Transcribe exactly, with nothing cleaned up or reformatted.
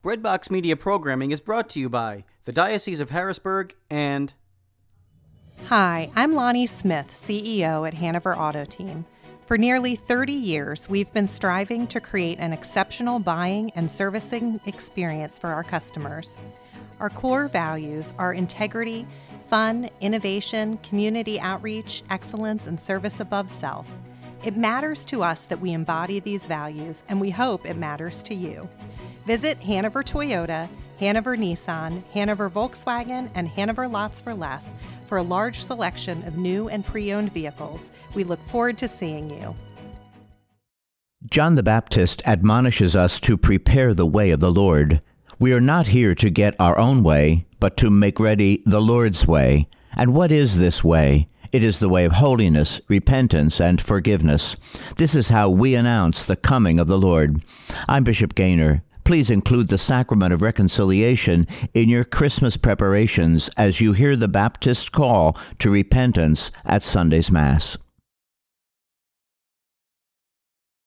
Breadbox Media programming is brought to you by the Diocese of Harrisburg and... Hi, I'm Lonnie Smith, C E O at Hanover Auto Team. For nearly thirty years, we've been striving to create an exceptional buying and servicing experience for our customers. Our core values are integrity, fun, innovation, community outreach, excellence, and service above self. It matters to us that we embody these values, and we hope it matters to you. Visit Hanover Toyota, Hanover Nissan, Hanover Volkswagen, and Hanover Lots for Less for a large selection of new and pre-owned vehicles. We look forward to seeing you. John the Baptist admonishes us to prepare the way of the Lord. We are not here to get our own way, but to make ready the Lord's way. And what is this way? It is the way of holiness, repentance, and forgiveness. This is how we announce the coming of the Lord. I'm Bishop Gaynor. Please include the sacrament of reconciliation in your Christmas preparations as you hear the Baptist call to repentance at Sunday's Mass.